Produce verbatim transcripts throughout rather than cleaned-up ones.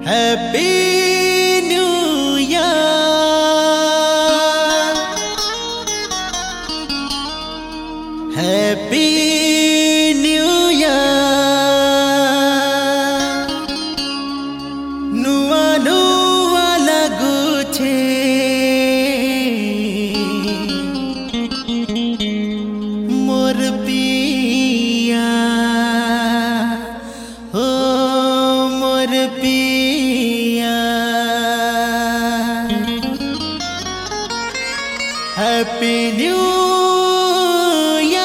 Happy New Year, Happy New Year. Nua nua laguche mor piya, oh mor piya. Happy New Year.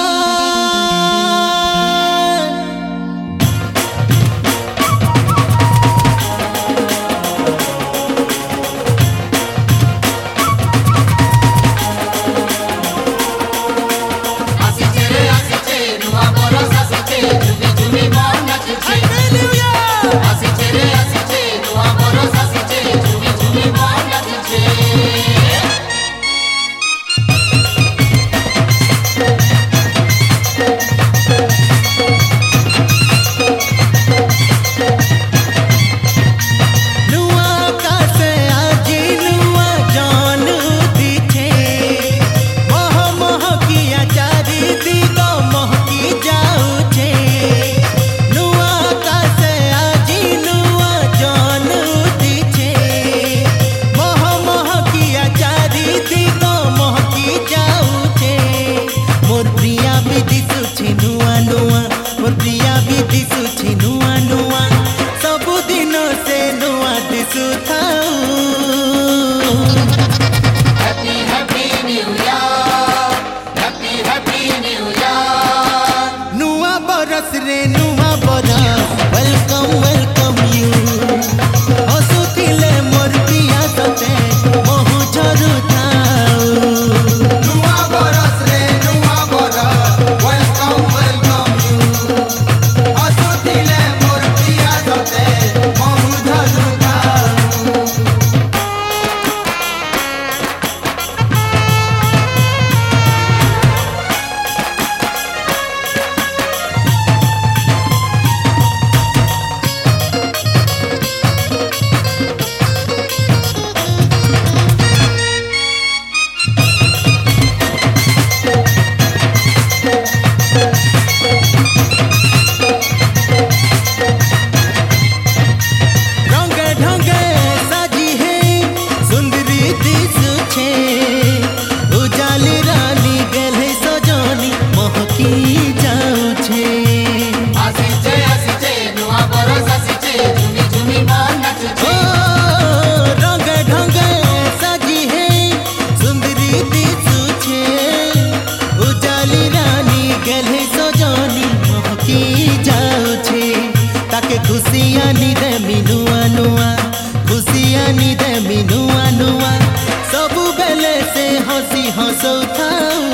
Welcome, welcome you. Hosutile mor piya sote mohu choru thau. Nua boras re nua boras. Welcome, welcome you. Hosutile mor piya sote mohu choru thau. खुशियाँ नी दे मिनुआ नुआ, खुशियाँ नी दे मिनुआ नुआ, सबु बेले से हंसी हंसौ थाऊ।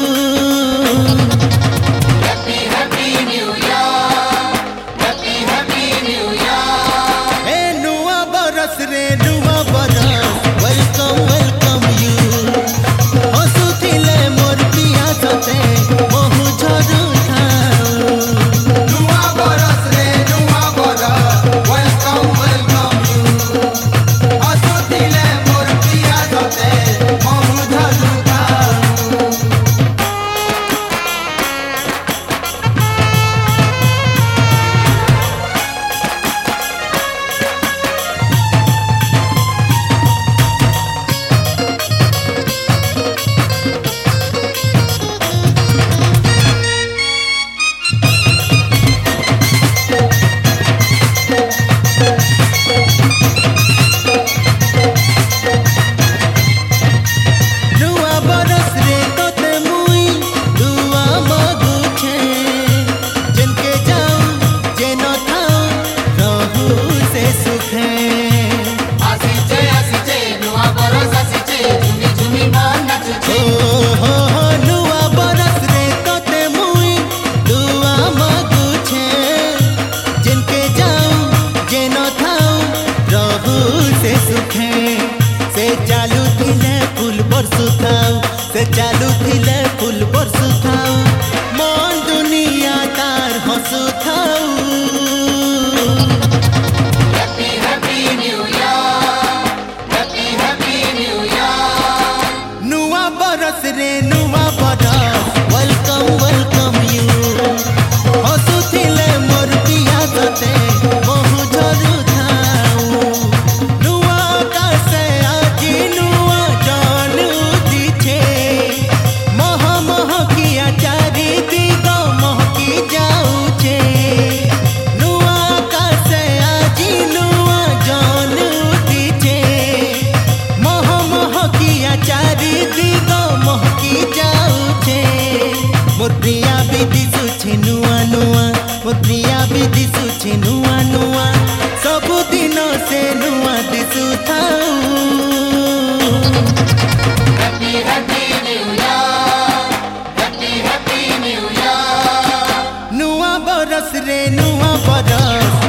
Happy Happy New Year, Happy Happy New Year. ए नुआ बरस रे नुआ बरस, welcome welcome you. हंसुथिले मोर पिया सोते मोहु झरू थाऊ। नुआ बरस रे नुआ बरस, welcome welcome. भी दिशुछि नुआ नुआ सबु दिन से नुआ दिशु थाऊ Happy Happy New Year, Happy Happy New Year. नुआ बरस रे नुआ बरस